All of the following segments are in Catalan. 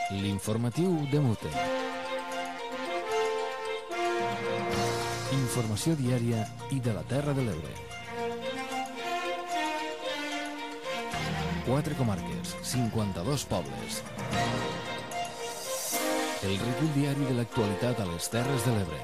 L'informatiu de Mute. Informació diària i de la Terra de l'Ebre. 4 comarques, 52 pobles. El recull diari de l'actualitat a les Terres de l'Ebre.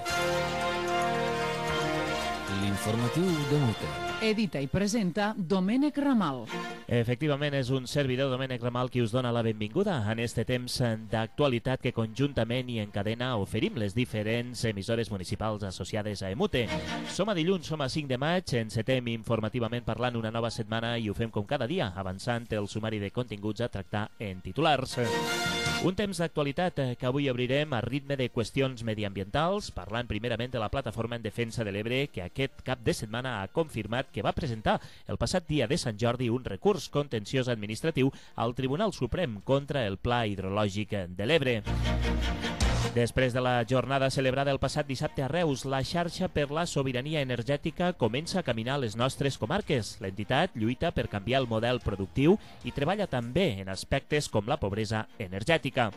L'informatiu de Mute. Edita i presenta Domènec Ramal. Efectivament, és un servidor, Domènec Ramal, qui us dona la benvinguda en este temps d'actualitat que conjuntament i en cadena oferim les diferents emissores municipals associades a EMUTE. Som a dilluns, som a 5 de maig, encetem informativament parlant una nova setmana i ho fem com cada dia, avançant el sumari de continguts a tractar en titulars. Un temps d'actualitat que avui obrirem a ritme de qüestions mediambientals, parlant primerament de la Plataforma en Defensa de l'Ebre, que aquest cap de setmana ha confirmat que va presentar el passat dia de Sant Jordi un recurs contenciós administratiu al Tribunal Suprem contra el Pla Hidrològic de l'Ebre. Després de la jornada celebrada el passat dissabte a Reus, la xarxa per la sobirania energètica comença a caminar a les nostres comarques. L'entitat lluita per canviar el model productiu i treballa també en aspectes com la pobresa energètica.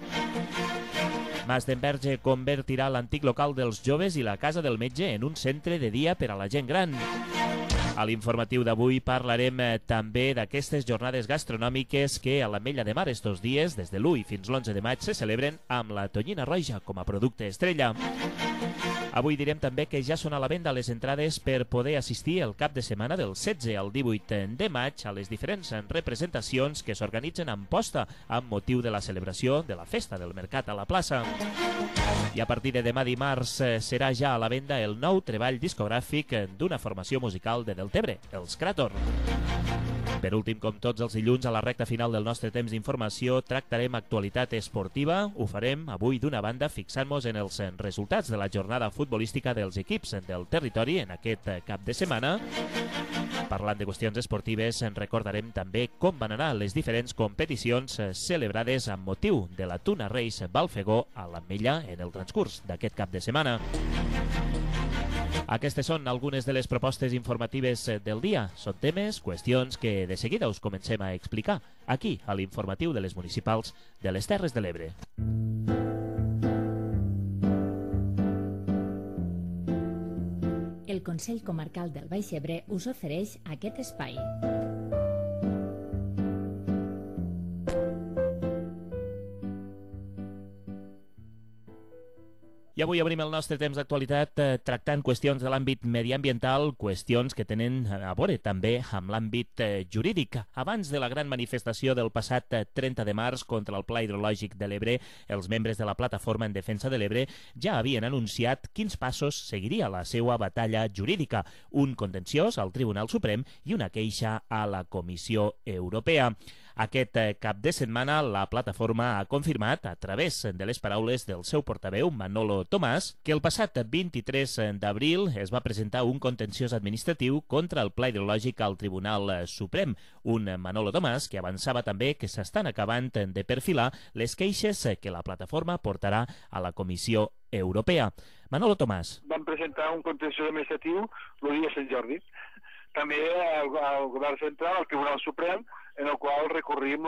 Mas d'Enverge convertirà l'antic local dels joves i la casa del metge en un centre de dia per a la gent gran. A l'informatiu d'avui parlarem també d'aquestes jornades gastronòmiques que a l'Ametlla de Mar estos dies, des de l'1 fins l'11 de maig, se celebren amb la tonyina roja com a producte estrella. Avui direm també que ja són a la venda les entrades per poder assistir el cap de setmana del 16 al 18 de maig a les diferents representacions que s'organitzen en posta amb motiu de la celebració de la Festa del Mercat a la plaça. I a partir de demà dimarts serà ja a la venda el nou treball discogràfic d'una formació musical de Deltebre, els Crator. Per últim, com tots els dilluns, a la recta final del nostre temps d'informació, tractarem actualitat esportiva. Ho farem avui d'una banda fixant-nos en els resultats de la jornada futbolística dels equips del territori en aquest cap de setmana. Parlant de qüestions esportives, recordarem també com van anar les diferents competicions celebrades amb motiu de la Tuna Reis Balfegó a l'Ametlla en el transcurs d'aquest cap de setmana. Aquestes són algunes de les propostes informatives del dia. Són temes, qüestions que de seguida us comencem a explicar aquí, a l'informatiu de les municipals de les Terres de l'Ebre. El Consell Comarcal del Baix Ebre us ofereix aquest espai. I avui obrim el nostre temps d'actualitat tractant qüestions de l'àmbit mediambiental, qüestions que tenen a veure també amb l'àmbit jurídic. Abans de la gran manifestació del passat 30 de març contra el Pla Hidrològic de l'Ebre, els membres de la Plataforma en Defensa de l'Ebre ja havien anunciat quins passos seguiria la seva batalla jurídica, un contenciós al Tribunal Suprem i una queixa a la Comissió Europea. Aquest cap de setmana la plataforma ha confirmat, a través de les paraules del seu portaveu, Manolo Tomàs, que el passat 23 d'abril es va presentar un contenciós administratiu contra el Pla Hidrològic al Tribunal Suprem. Un Manolo Tomàs que avançava també que s'estan acabant de perfilar les queixes que la plataforma portarà a la Comissió Europea. Manolo Tomàs. Vam presentar un contenciós administratiu el dia de Sant Jordi. També al Govern Central, al Tribunal Suprem, en el qual recorrim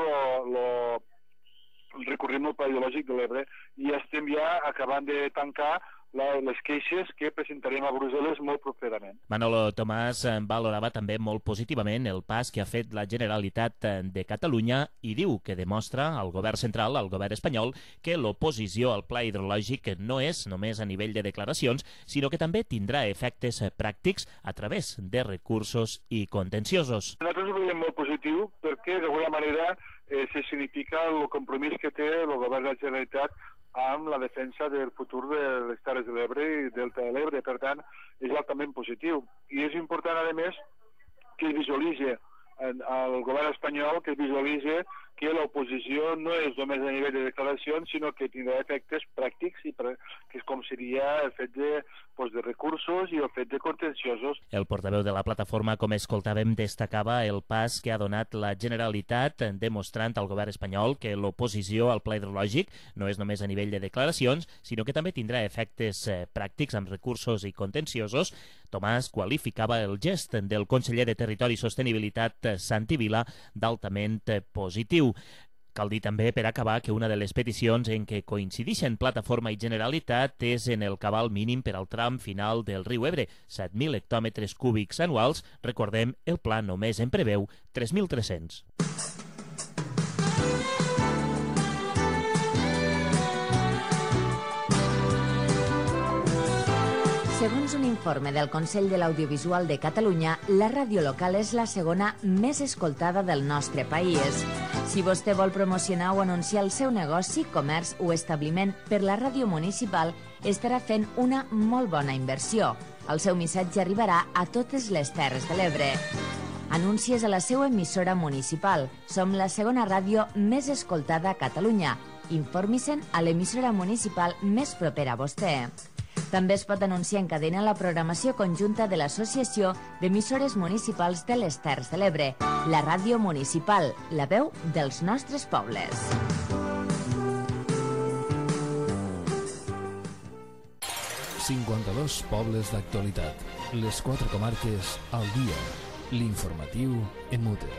el Pla Hidrològic de l'Ebre i estem ja acabant de tancar les queixes que presentarem a Brussel·les molt properament. Manolo Tomàs valorava també molt positivament el pas que ha fet la Generalitat de Catalunya i diu que demostra al govern central, al govern espanyol, que l'oposició al Pla Hidrològic no és només a nivell de declaracions, sinó que també tindrà efectes pràctics a través de recursos i contenciosos. Nosaltres ho veiem molt positiu perquè d'alguna manera se significa el compromís que té el govern de la Generalitat amb la defensa del futur de les Terres de l'Ebre i del Delta de l'Ebre. Per tant, és altament positiu. I és important, a més, que es visualitzi al govern espanyol, que es visualitzi que l'oposició no és només a nivell de declaracions, sinó que tindrà efectes pràctics, i que és com seria el fet de recursos i el fet de contenciosos. El portaveu de la plataforma, com escoltàvem, destacava el pas que ha donat la Generalitat demostrant al govern espanyol que l'oposició al Pla Hidrològic no és només a nivell de declaracions, sinó que també tindrà efectes pràctics amb recursos i contenciosos. Tomàs qualificava el gest del conseller de Territori i Sostenibilitat, Santi Vila, d'altament positiu. Cal dir també, per acabar, que una de les peticions en què coincideixen Plataforma i Generalitat és en el cabal mínim per al tram final del riu Ebre, 7.000 hectòmetres cúbics anuals. Recordem, el pla només en preveu 3.300. Segons un informe del Consell de l'Audiovisual de Catalunya, la ràdio local és la segona més escoltada del nostre país. Si vostè vol promocionar o anunciar el seu negoci, comerç o establiment per la ràdio municipal, estarà fent una molt bona inversió. El seu missatge arribarà a totes les Terres de l'Ebre. Anuncies a la seva emissora municipal. Som la segona ràdio més escoltada a Catalunya. Informi-se'n a l'emissora municipal més propera a vostè. També es pot anunciar en cadena la programació conjunta de l'Associació d'Emissores Municipals de les Terres de l'Ebre, la ràdio municipal, la veu dels nostres pobles. ...52 pobles d'actualitat. Les 4 comarques al dia. L'informatiu en Mute.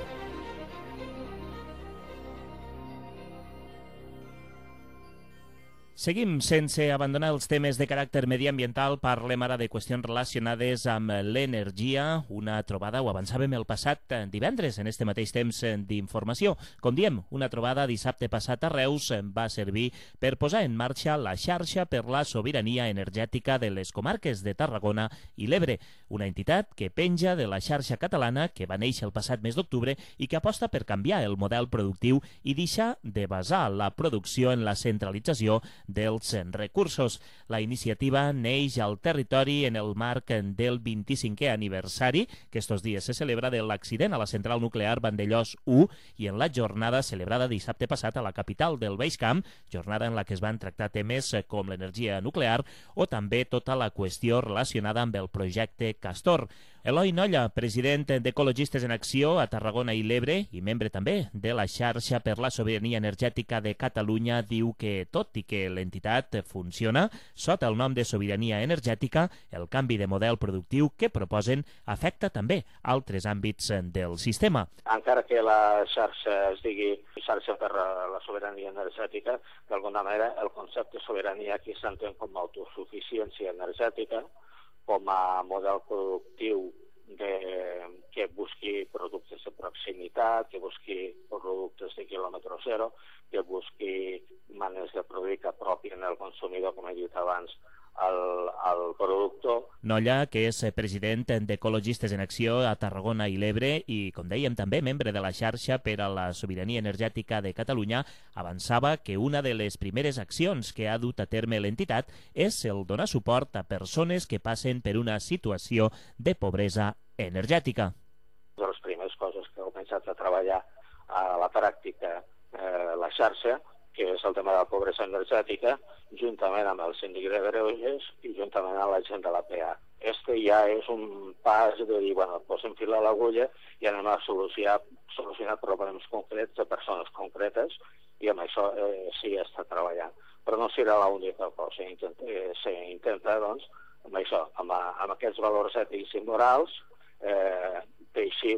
Seguim sense abandonar els temes de caràcter mediambiental. Parlem ara de qüestions relacionades amb l'energia. Una trobada, ho avançàvem el passat divendres, en este mateix temps d'informació. Com diem, una trobada dissabte passat a Reus va servir per posar en marxa la xarxa per la sobirania energètica de les comarques de Tarragona i l'Ebre, una entitat que penja de la xarxa catalana que va néixer el passat mes d'octubre i que aposta per canviar el model productiu i deixar de basar la producció en la centralització dels recursos. La iniciativa neix al territori en el marc del 25è aniversari, que estos dies se celebra, de l'accident a la central nuclear Vandellòs 1 i en la jornada celebrada dissabte passat a la capital del Baix Camp, jornada en la que es van tractar temes com l'energia nuclear o també tota la qüestió relacionada amb el projecte Castor. Eloi Nolla, president d'Ecologistes en Acció a Tarragona i l'Ebre i membre també de la xarxa per la sobirania energètica de Catalunya, diu que tot i que l'entitat funciona sota el nom de sobirania energètica, el canvi de model productiu que proposen afecta també altres àmbits del sistema. Encara que la xarxa es digui xarxa per la sobirania energètica, d'alguna manera el concepte de sobirania aquí s'entén com a autosuficiència energètica, com a model productiu que busqui productes de proximitat, que busqui productes de quilòmetre zero, que busqui maneres de produir que apropien el consumidor, com he dit abans, al productor. Nolla, que és president d'Ecologistes en Acció a Tarragona i l'Ebre i, com dèiem, també membre de la xarxa per a la sobirania energètica de Catalunya, avançava que una de les primeres accions que ha dut a terme l'entitat és el donar suport a persones que passen per una situació de pobresa energètica. De les primeres coses que heu començat a treballar a la pràctica la xarxa, que és el tema de la pobresa energètica, juntament amb el síndic de Greuges i juntament amb la gent de la PA. Este ja és un pas de dir, bueno, posem fil a l'agulla i anem a solucionar problemes concrets de persones concretes i amb això sí està treballant. Però no serà l'única cosa. S'intenta, doncs, amb això, amb aquests valors ètics i morals, teixir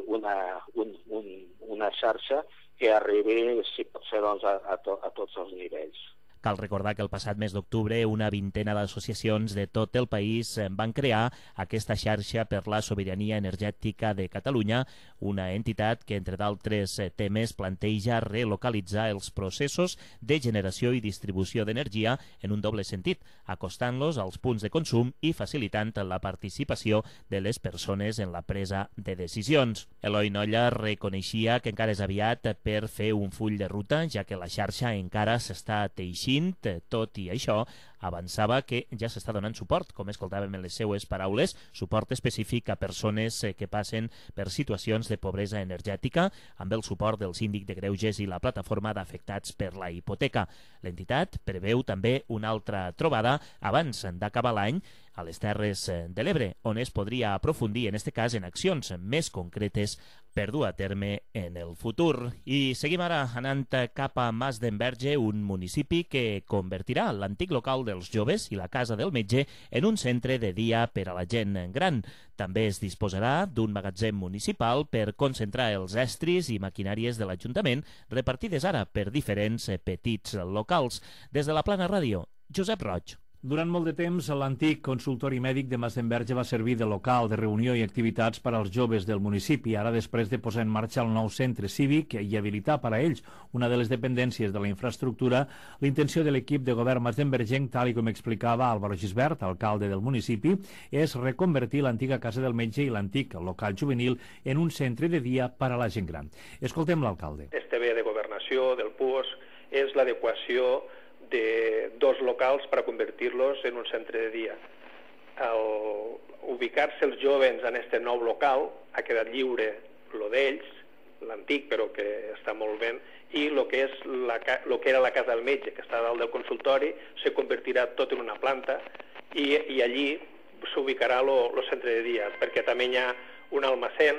una xarxa que arribi, si pot ser, doncs, a tots els nivells. Cal recordar que el passat mes d'octubre una vintena d'associacions de tot el país van crear aquesta xarxa per la sobirania energètica de Catalunya, una entitat que, entre d'altres temes, planteja relocalitzar els processos de generació i distribució d'energia en un doble sentit, acostant-los als punts de consum i facilitant la participació de les persones en la presa de decisions. Eloi Nolla reconeixia que encara és aviat per fer un full de ruta, ja que la xarxa encara s'està teixint. Tot i això, avançava que ja s'està donant suport, com escoltàvem en les seues paraules, suport específic a persones que passen per situacions de pobresa energètica, amb el suport del síndic de Greuges i la plataforma d'afectats per la hipoteca. L'entitat preveu també una altra trobada abans d'acabar l'any a les Terres de l'Ebre, on es podria aprofundir, en aquest cas, en accions més concretes per dur a terme en el futur. I seguim ara anant cap a Mas d'Enverge, un municipi que convertirà l'antic local del dels joves i la casa del metge en un centre de dia per a la gent gran. També es disposarà d'un magatzem municipal per concentrar els estris i maquinàries de l'Ajuntament repartides ara per diferents petits locals. Des de la Plana Ràdio, Josep Roig. Durant molt de temps, l'antic consultori mèdic de Masdenverge va servir de local de reunió i activitats per als joves del municipi. Ara, després de posar en marxa el nou centre cívic i habilitar per a ells una de les dependències de la infraestructura, l'intenció de l'equip de govern masdenvergenc, tal com explicava Álvaro Gisbert, alcalde del municipi, és reconvertir l'antiga casa del metge i l'antic local juvenil en un centre de dia per a la gent gran. Escoltem l'alcalde. Este bé de governació del PUOS és l'adequació de dos locals per a convertir-los en un centre de dia. Al ubicar-se els joves en este nou local ha quedat lliure lo d'ells, l'antic però que està molt bé, i lo que era la casa del metge, que està dalt del consultori, se convertirà tot en una planta i allí s'ubicarà lo centre de dia, perquè també hi ha un almacén,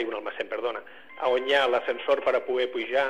on hi ha l'ascensor per a poder pujar,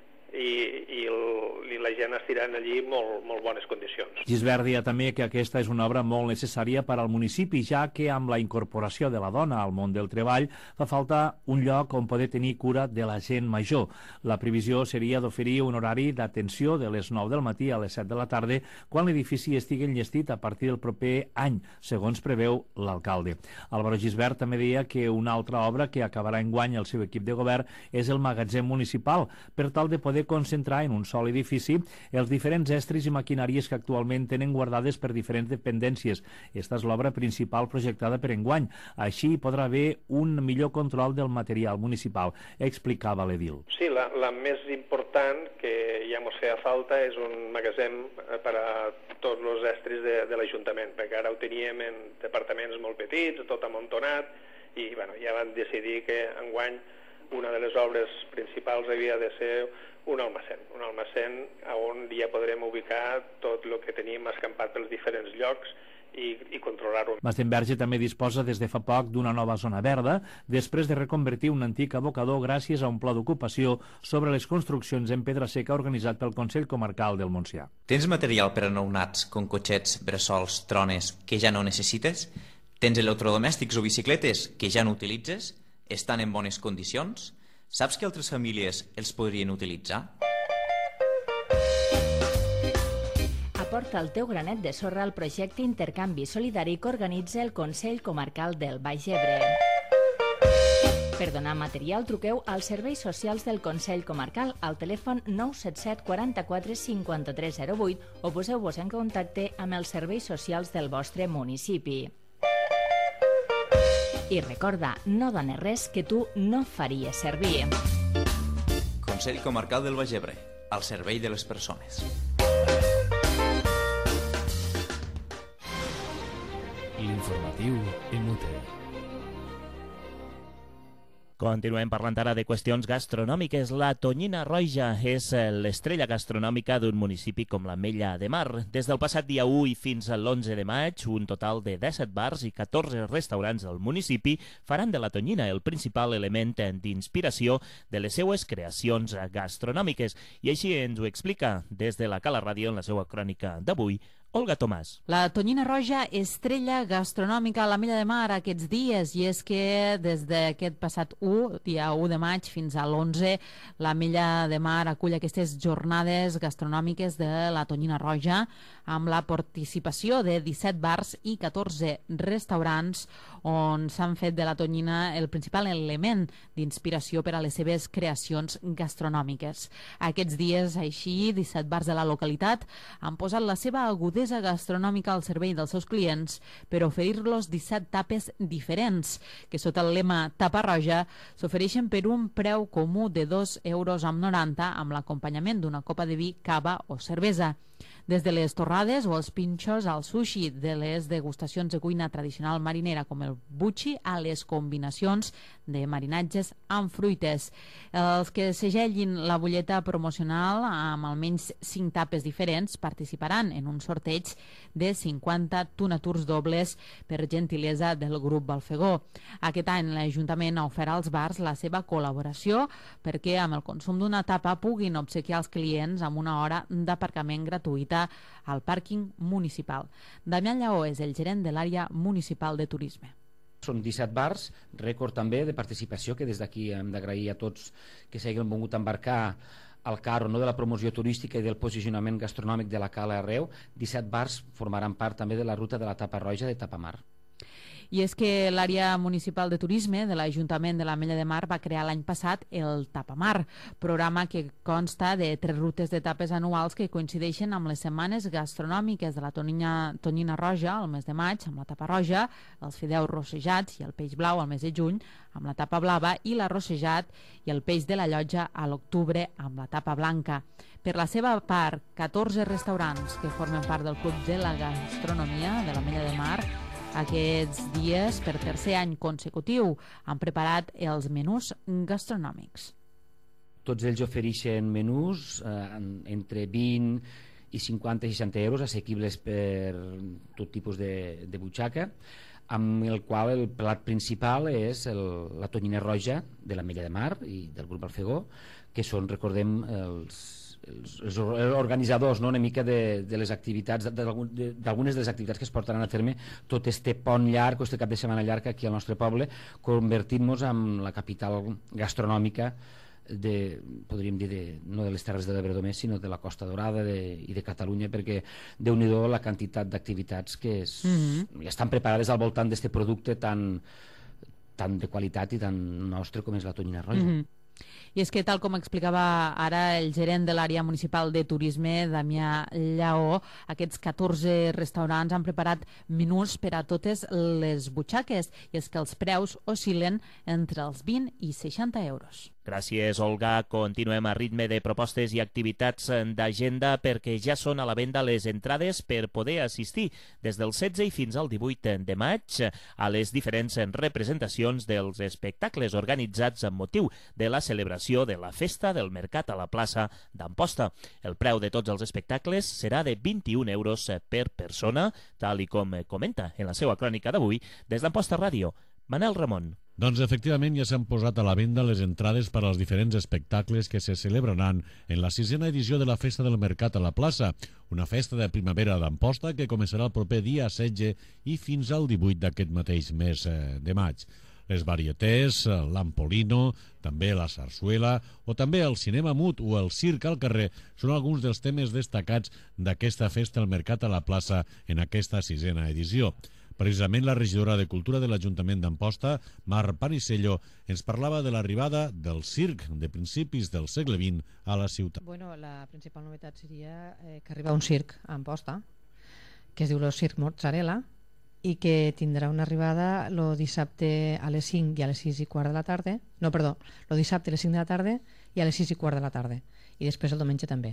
i la gent estirà allí molt bones condicions. Gisbert dia també que aquesta és una obra molt necessària per al municipi, ja que amb la incorporació de la dona al món del treball fa falta un lloc on poder tenir cura de la gent major. La previsió seria d'oferir un horari d'atenció de les 9 del matí a les 7 de la tarda quan l'edifici estigui enllestit a partir del proper any, segons preveu l'alcalde. Álvaro Gisbert també deia que una altra obra que acabarà enguany el seu equip de govern és el magatzem municipal, per tal de poder concentrar en un sol edifici els diferents estris i maquinàries que actualment tenen guardades per diferents dependències. Esta és l'obra principal projectada per enguany. Així podrà haver un millor control del material municipal, explicava l'edil. Sí, la més important que ja ens feia falta és un magatzem per a tots els estris de l'Ajuntament, perquè ara ho teníem en departaments molt petits, tot amuntonat, i ja van decidir que enguany una de les obres principals havia de ser un almacén on ja podrem ubicar tot el que tenim escampat pels diferents llocs i controlar-ho. Masdenverge també disposa des de fa poc d'una nova zona verda, després de reconvertir un antic abocador gràcies a un pla d'ocupació sobre les construccions en pedra seca organitzat pel Consell Comarcal del Montsià. Tens material per a nounats, com cotxets, bressols, trones, que ja no necessites? Tens electrodomèstics o bicicletes que ja no utilitzes? Estan en bones condicions? Saps que altres famílies els podrien utilitzar? Aporta el teu granet de sorra al projecte Intercanvi Solidari que organitza el Consell Comarcal del Baix Ebre. Per donar material, truqueu als serveis socials del Consell Comarcal al telèfon 977 44 53 08 o poseu-vos en contacte amb els serveis socials del vostre municipi. I recorda, no dones res que tu no faries servir. Consell Comarcal del Baix Ebre, al servei de les persones. L'informatiu MUTE. Continuem parlant ara de qüestions gastronòmiques. La Tonyina Roja és l'estrella gastronòmica d'un municipi com l'Ametlla de Mar. Des del passat dia 1 i fins a l'11 de maig, un total de 17 bars i 14 restaurants del municipi faran de la Tonyina el principal element d'inspiració de les seues creacions gastronòmiques. I així ens ho explica des de la Cala Ràdio en la seva crònica d'avui, Olga Tomàs. La Tonyina Roja, estrella gastronòmica a l'Ametlla de Mar aquests dies, i és que des d'aquest passat dia 1 de maig fins a l'11, l'Ametlla de Mar acull aquestes jornades gastronòmiques de la Tonyina Roja amb la participació de 17 bars i 14 restaurants on s'han fet de la tonyina el principal element d'inspiració per a les seves creacions gastronòmiques. Aquests dies, així, 17 bars de la localitat han posat la seva agudesa gastronòmica al servei dels seus clients per oferir-los 17 tapes diferents, que sota el lema Tapa Roja s'ofereixen per un preu comú de 2,90 € amb l'acompanyament d'una copa de vi, cava o cervesa. Des de les torrades o els pinxos al sushi, de les degustacions de cuina tradicional marinera com el buchi a les combinacions de marinatges amb fruites. Els que segellin la butlleta promocional amb almenys 5 tapes diferents participaran en un sorteig sorteig de 50 tonaturs dobles per gentilesa del grup Balfegó. Aquest any l'Ajuntament ha ofert als bars la seva col·laboració perquè amb el consum d'una tapa puguin obsequiar els clients amb una hora d'aparcament gratuïta al pàrquing municipal. Damià Lleó és el gerent de l'àrea municipal de turisme. Són 17 bars, rècord també de participació, que des d'aquí hem d'agrair a tots que s'hagin volgut embarcar al carro de la promoció turística i del posicionament gastronòmic de la Cala Arreu. 17 bars formaran part també de la ruta de la Tapa Roja de Tapamar. I és que l'àrea municipal de turisme de l'Ajuntament de l'Ametlla de Mar va crear l'any passat el Tapamar, programa que consta de 3 rutes de tapes anuals que coincideixen amb les setmanes gastronòmiques de la tonyina roja al mes de maig, amb la tapa roja, els fideus rossejats i el peix blau al mes de juny, amb la tapa blava, i l'arrossejat i el peix de la llotja a l'octubre amb la tapa blanca. Per la seva part, 14 restaurants que formen part del Club de la Gastronomia de l'Ametlla de Mar aquests dies, per tercer any consecutiu, han preparat els menús gastronòmics. Tots ells ofereixen menús entre 20 i 50 i 60 euros, assequibles per tot tipus de butxaca, amb el qual el plat principal és la tonyina roja de l'Ametlla de Mar i del grup Balfegó, que són, recordem, els organitzadors, no?, una mica de les activitats, d'algunes de les activitats que es portaran a terme tot este pont llarg, este cap de setmana llarg aquí al nostre poble, convertint-nos en la capital gastronòmica podríem dir, no de les Terres de l'Ebre només, sinó de la Costa Dorada i de Catalunya, perquè Déu-n'hi-do la quantitat d'activitats que estan preparades al voltant d'aquest producte tan de qualitat i tan nostre com és la tonyina roja. I és que, tal com explicava ara el gerent de l'àrea municipal de turisme, Damià Lleó, aquests 14 restaurants han preparat menús per a totes les butxaques, i és que els preus oscil·len entre els 20 i 60 euros. Gràcies, Olga. Continuem a ritme de propostes i activitats d'agenda perquè ja són a la venda les entrades per poder assistir des del 16 i fins al 18 de maig a les diferents representacions dels espectacles organitzats amb motiu de la celebració de la Festa del Mercat a la plaça d'Amposta. El preu de tots els espectacles serà de 21 euros per persona, tal i com comenta en la seva crònica d'avui des d'Amposta Ràdio, Manel Ramon. Doncs efectivament ja s'han posat a la venda les entrades per als diferents espectacles que se celebraran en la 6a edició de la Festa del Mercat a la plaça, una festa de primavera d'Amposta que començarà el proper dia 16 i fins al 18 d'aquest mateix mes de maig. Les varietés, l'Ampolino, també la sarsuela o també el cinema mut o el circ al carrer són alguns dels temes destacats d'aquesta Festa del Mercat a la plaça en aquesta 6a edició. Precisament la regidora de Cultura de l'Ajuntament d'Amposta, Mar Panisello, ens parlava de l'arribada del circ de principis del segle XX a la ciutat. Bueno, la principal novetat seria que arriba un circ a Amposta, que es diu el Circ Mozzarella, i que tindrà una arribada el dissabte a les 5 i a les 6 i quart de la tarda. No, perdó, el dissabte a les 5 de la tarda i a les 6 i quart de la tarda. I després el diumenge també.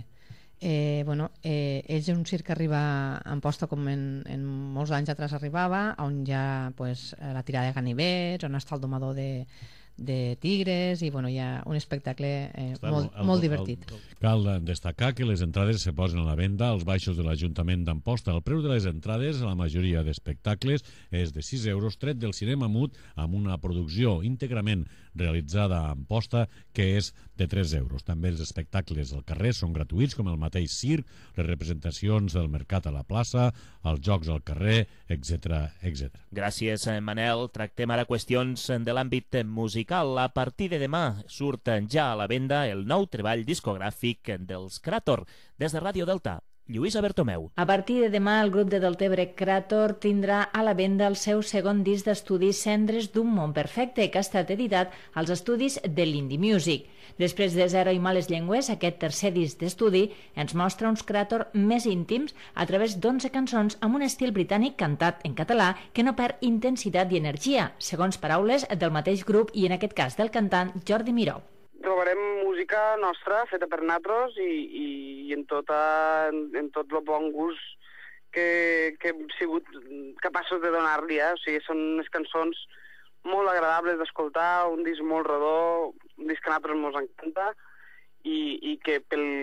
És un circ que arriba a Amposta com en molts anys atrás arribava, on hi ha la tirada de ganivets, on està el domador de tigres, i hi ha un espectacle molt divertit. Cal destacar que les entrades se posen a la venda als baixos de l'Ajuntament d'Amposta. El preu de les entrades a la majoria d'espectacles és de 6 euros, tret del cinema mut amb una producció íntegrament realitzada a Amposta que és de 3 euros. També els espectacles al carrer són gratuïts, com el mateix circ, les representacions del mercat a la plaça, els jocs al carrer, etc. Gràcies, Manel. Tractem ara qüestions de l'àmbit musical. A partir de demà surt ja a la venda el nou treball discogràfic dels Krator. Des de Ràdio Delta, Lluïsa Bertomeu. A partir de demà, el grup de Deltebre Krator tindrà a la venda el seu segon disc d'estudi Cendres d'un món perfecte, que ha estat editat als estudis de l'Indie Music. Després de Zero i Males Llengües, aquest tercer disc d'estudi ens mostra uns Krator més íntims a través d'11 cançons amb un estil britànic cantat en català que no perd intensitat i energia, segons paraules del mateix grup i en aquest cas del cantant Jordi Miró. Trobarem música nostra feta per nosaltres i en tot el bon gust que hem sigut capaços de donar-li. O sigui, són unes cançons molt agradables d'escoltar, un disc molt redó, un disc que a nosaltres ens encanta i que pel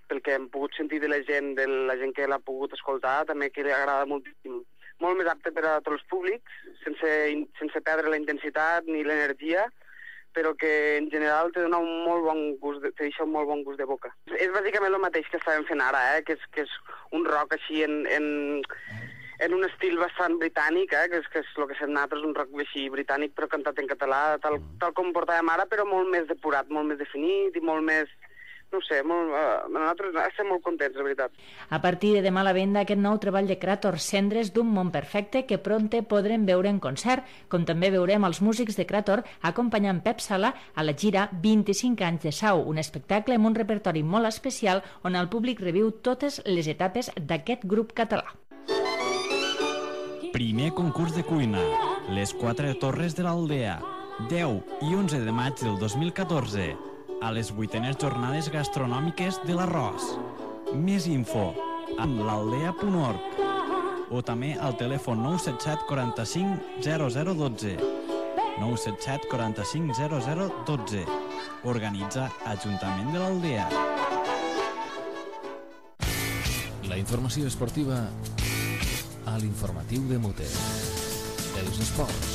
pel que hem pogut sentir de la gent que l'ha pogut escoltar, també que li agrada moltíssim. Molt més apte per a tots els públics, sense perdre la intensitat ni l'energia, però que en general te dona un molt bon gust, te deixa un molt bon gust de boca. És bàsicament el mateix que estàvem fent ara, que és un rock així en un estil bastant britànic, que és el que fem nosaltres, un rock així britànic però cantat en català, tal com portàvem ara, però molt més depurat, molt més definit i molt més... No ho sé, nosaltres estem molt contents, la veritat. A partir de demà a la venda aquest nou treball de Krator, Cendres d'un món perfecte, que prompte podrem veure en concert, com també veurem els músics de Krator acompanyant Pep Sala a la gira 25 anys de Sau, un espectacle amb un repertori molt especial on el públic reviu totes les etapes d'aquest grup català. Primer concurs de cuina, les 4 torres de l'Aldea, 10 i 11 de maig del 2014, a les 8enes jornades gastronòmiques de l'Arròs. Més info amb l'aldea.org o també al telèfon 977 45 0012. 977 45 0012. Organitza Ajuntament de l'Aldea. La informació esportiva a l'informatiu de Mute. Els esports.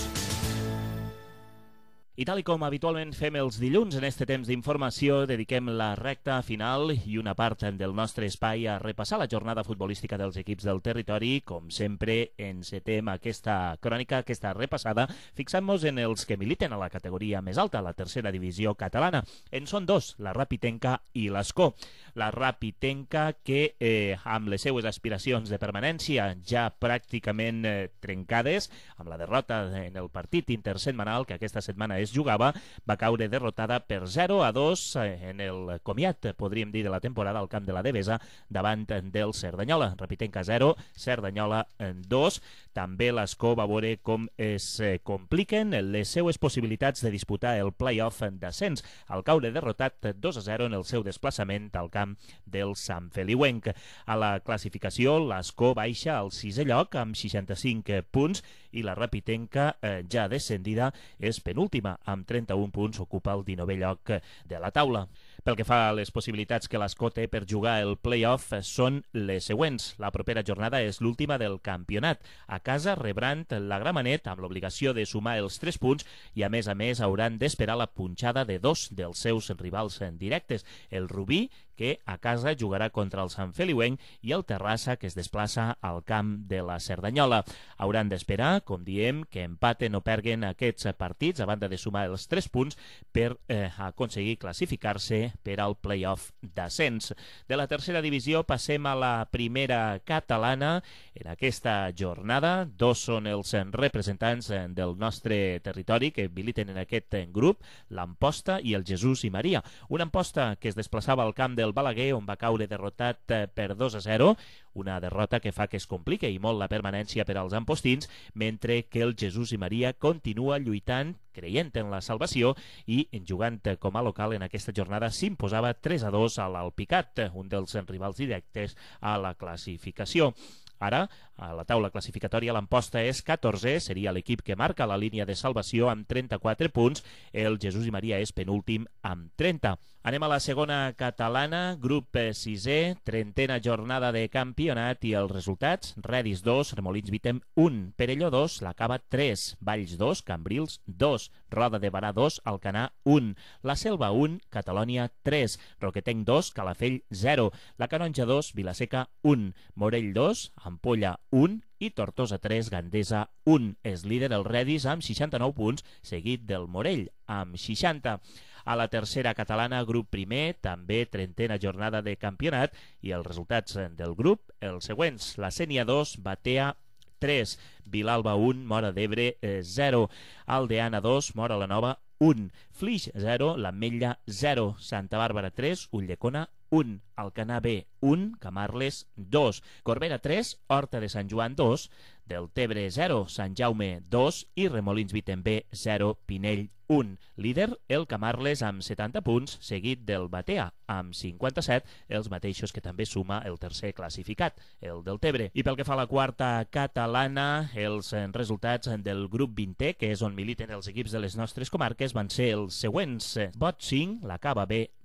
I tal com habitualment fem els dilluns, en este temps d'informació dediquem la recta final i una part del nostre espai a repassar la jornada futbolística dels equips del territori. Com sempre, encetem aquesta crònica, aquesta repassada, fixant-nos en els que militen a la categoria més alta, la tercera divisió catalana. En són dos, la Rapitenca i l'Escó. La Rapitenca que, amb les seues aspiracions de permanència ja pràcticament trencades, amb la derrota en el partit intersetmanal que aquesta setmana es jugava, va caure derrotada per 0-2 en el comiat, podríem dir, de la temporada al camp de la Devesa davant del Cerdanyola. Rapitenca 0, Cerdanyola 2. També l'Escó va veure com es compliquen les seues possibilitats de disputar el play-off d'ascens al caure derrotat 2-0 en el seu desplaçament al camp del Sant Feliuenc. A la classificació, l'Escó baixa al 6è lloc amb 65 punts i la Rapitenca, ja descendida, és penúltima, amb 31 punts, ocupa el 19è lloc de la taula. Pel que fa a les possibilitats que l'Escó té per jugar el play-off són les següents. La propera jornada és l'última del campionat. A casa rebran la Gramenet amb l'obligació de sumar els 3 punts i a més hauran d'esperar la punxada de 2 dels seus rivals directes. El Rubí, que a casa jugarà contra el Sant Feliuenc, i el Terrassa, que es desplaça al camp de la Cerdanyola. Hauran d'esperar, com diem, que empaten o perguen aquests partits a banda de sumar els 3 punts per aconseguir classificar-se per al play-off d'ascens. De la tercera divisió passem a la primera catalana. En aquesta jornada, 2 són els representants del nostre territori que militen en aquest grup, l'Amposta i el Jesús i Maria. Una Amposta que es desplaçava al camp del Balaguer, on va caure derrotat per 2-0, una derrota que fa que es compliqui i molt la permanència per als ampostins, mentre que el Jesús i Maria continua lluitant, creient en la salvació, i jugant com a local en aquesta jornada s'imposava 3-2 a l'Alpicat, un dels rivals directes a la classificació. Ara, a la taula classificatòria, l'Amposta és 14è, seria l'equip que marca la línia de salvació amb 34 punts, el Jesús i Maria és penúltim amb 30. Anem a la segona catalana, grup 6è, 30a jornada de campionat i els resultats: Redis 2, Remolins Vitem 1, Perelló 2, La Cava 3, Valls 2, Cambrils 2, Roda de Barà 2, Alcanar 1, La Selva 1, Catalònia 3, Roquetenc 2, Calafell 0, La Canonja 2, Vilaseca 1, Morell 2, Ampolla 1 i Tortosa 3, Gandesa 1. És líder el Redis amb 69 punts, seguit del Morell amb 60. A la tercera catalana, grup primer, també 30a jornada de campionat, i els resultats del grup, els següents: la Sénia 2, Batea 3, Vilalba 1, Móra d'Ebre 0, Aldeana 2, Móra la Nova 1, Flix 0, l'Ametlla 0, Santa Bàrbara 3, Ulldecona 1, Alcanar B 1, Camarles 2, Corbera 3, Horta de Sant Joan 2, Deltebre 0, Sant Jaume 2 i Remolins Vitem B 0, Pinell 1. Líder el Camarles amb 70 punts, seguit del Batea amb 57, els mateixos que també suma el tercer classificat, el Deltebre. I pel que fa a la quarta catalana, els resultats del grup 20è, que és on militen els equips de les nostres comarques, van ser els següents: Bot 5, La Cava B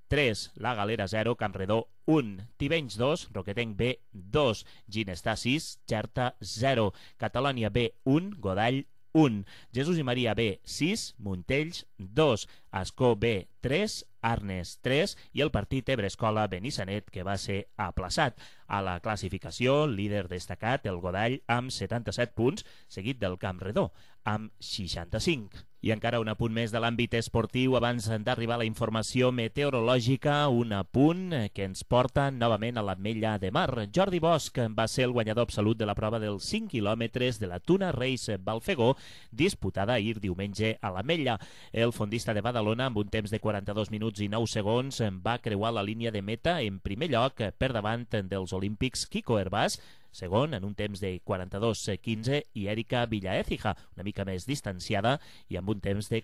3, La Galera 0, Campredó 1, Tivenys 2, Roquetenc B 2, Ginestar 6, Xerta 0, Catalònia B 1, Godall 1, Jesús i Maria B 6, Montells 2, Ascó B 3, Arnes 3 i el partit Ebre-Escola Benissanet, que va ser aplaçat. A la classificació, líder destacat el Godall amb 77 punts, seguit del Campredó amb 65. I encara un apunt més de l'àmbit esportiu abans d'arribar a la informació meteorològica, un apunt que ens porta novament a l'Ametlla de Mar. Jordi Bosch va ser el guanyador absolut de la prova dels 5 quilòmetres de la Tuna Race Balfegó, disputada ahir diumenge a l'Ametlla. El fondista de Badalona, amb un temps de 42 minuts i 9 segons, va creuar la línia de meta en primer lloc per davant dels olímpics Kiko Hervás, segon en un temps de 42-15, i Erika Villaécija, una mica més distanciada i amb un temps de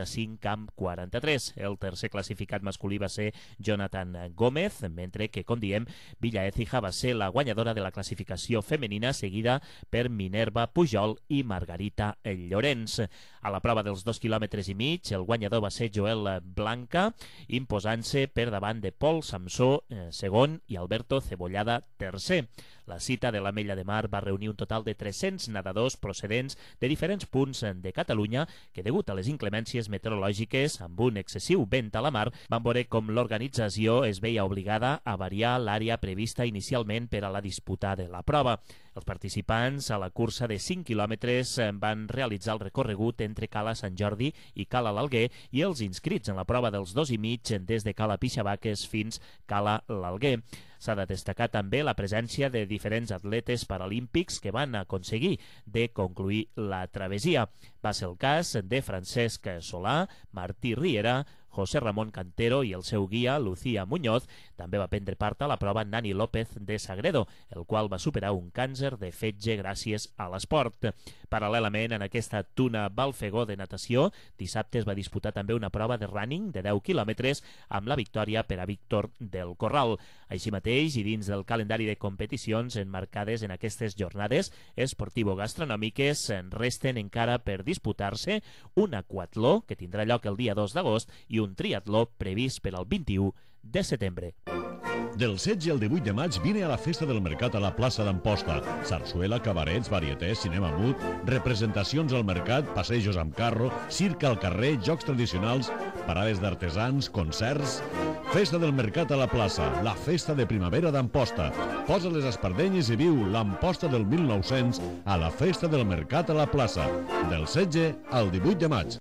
45-43. El tercer classificat masculí va ser Jonathan Gómez, mentre que, com diem, Villaécija va ser la guanyadora de la classificació femenina, seguida per Minerva Pujol i Margarita Llorenç. A la prova dels 2 quilòmetres i mig, el guanyador va ser Joel Blanca, imposant-se per davant de Pol Samsó, segon, i Alberto Cebollada, tercer. La cita de l'Ametlla de Mar va reunir un total de 300 nedadors procedents de diferents punts de Catalunya que, degut a les inclemències meteorològiques amb un excessiu vent a la mar, van veure com l'organització es veia obligada a variar l'àrea prevista inicialment per a la disputa de la prova. Els participants a la cursa de 5 quilòmetres van realitzar el recorregut entre Cala Sant Jordi i Cala l'Alguer, i els inscrits en la prova dels 2,5 des de Cala Pixabaques fins Cala l'Alguer. S'ha de destacar també la presència de diferents atletes paralímpics que van aconseguir de concluir la travessia. Va ser el cas de Francesc Solà, Martí Riera, José Ramón Cantero i el seu guia, Lucía Muñoz. També va prendre part a la prova Nani López de Sagredo, el qual va superar un càncer de fetge gràcies a l'esport. Paral·lelament, en aquesta Tuna Balfegó de natació, dissabte es va disputar també una prova de running de 10 quilòmetres amb la victòria per a Víctor del Corral. Així mateix, i dins del calendari de competicions emmarcades en aquestes jornades esportivo-gastronòmiques, resten encara per disputar-se un aquatló, que tindrà lloc el dia 2 d'agost, i un triatló previst per al 21 de setembre. Del 16 al 18 de maig vine a la Festa del Mercat a la plaça d'Amposta. Sarsuela, cabarets, varietés, cinema mut, representacions al mercat, passejos amb carro, circ al carrer, jocs tradicionals, parades d'artesans, concerts... Festa del Mercat a la plaça, la festa de primavera d'Amposta. Posa les espardenyes i viu l'Amposta del 1900 a la Festa del Mercat a la plaça, del 16 al 18 de maig.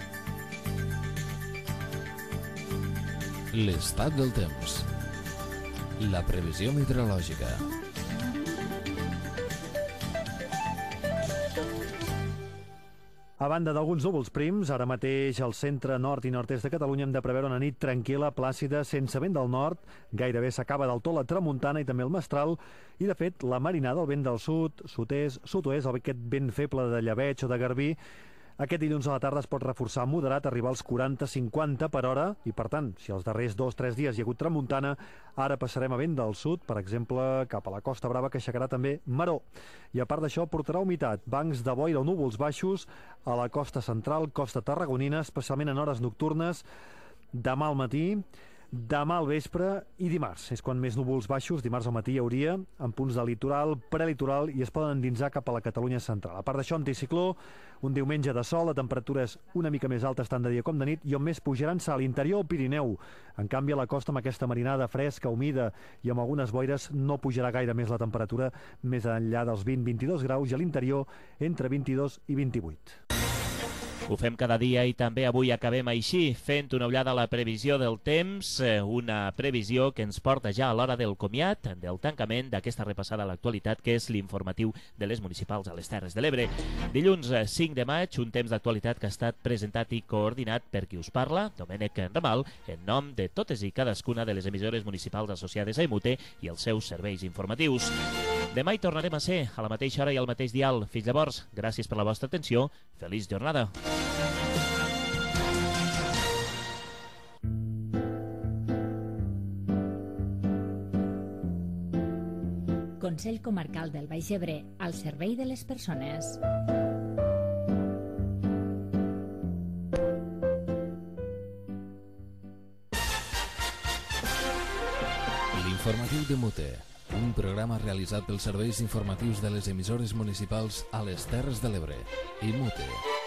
L'estat del temps. La previsió meteorològica. A banda d'alguns núvols prims, ara mateix al centre, nord i nord-est de Catalunya hem de preveure una nit tranquil·la, plàcida, sense vent del nord. Gairebé s'acaba del tot la tramuntana i també el mestral. I, de fet, la marinada, el vent del sud, sud-est, sud-oest, aquest vent feble de llebeig o de garbí, aquest dilluns a la tarda es pot reforçar moderat, arribar als 40-50 per hora, i per tant, si els darrers 2-3 dies hi ha hagut tramuntana, ara passarem a vent del sud, per exemple, cap a la Costa Brava, que aixecarà també maró. I a part d'això, portarà humitat, bancs de boira o núvols baixos a la costa central, costa tarragonina, especialment en hores nocturnes, demà al matí, demà al vespre i dimarts. És quan més núvols baixos, dimarts al matí hi hauria, en punts de litoral, prelitoral, i es poden endinsar cap a la Catalunya central. A part d'això, anticicló, un diumenge de sol, a temperatures una mica més altes tant de dia com de nit, i on més pujaran serà a l'interior o Pirineu. En canvi, a la costa, amb aquesta marinada fresca, humida i amb algunes boires, no pujarà gaire més la temperatura, més enllà dels 20-22 graus, i a l'interior entre 22 i 28. Ho fem cada dia i també avui acabem així, fent una ullada a la previsió del temps, una previsió que ens porta ja a l'hora del comiat, del tancament d'aquesta repassada a l'actualitat, que és l'informatiu de les municipals a les Terres de l'Ebre. Dilluns 5 de maig, un temps d'actualitat que ha estat presentat i coordinat per qui us parla, Domènec Ramal, en nom de totes i cadascuna de les emissores municipals associades a EMUTE i els seus serveis informatius. Demà hi tornarem a ser, a la mateixa hora i al mateix dial. Fins llavors, gràcies per la vostra atenció. Feliç jornada. Consell Comarcal del Baix Ebre, al servei de les persones. L'informatiu de Mute, un programa realitzat pels serveis informatius de les emissores municipals a les Terres de l'Ebre i Mute.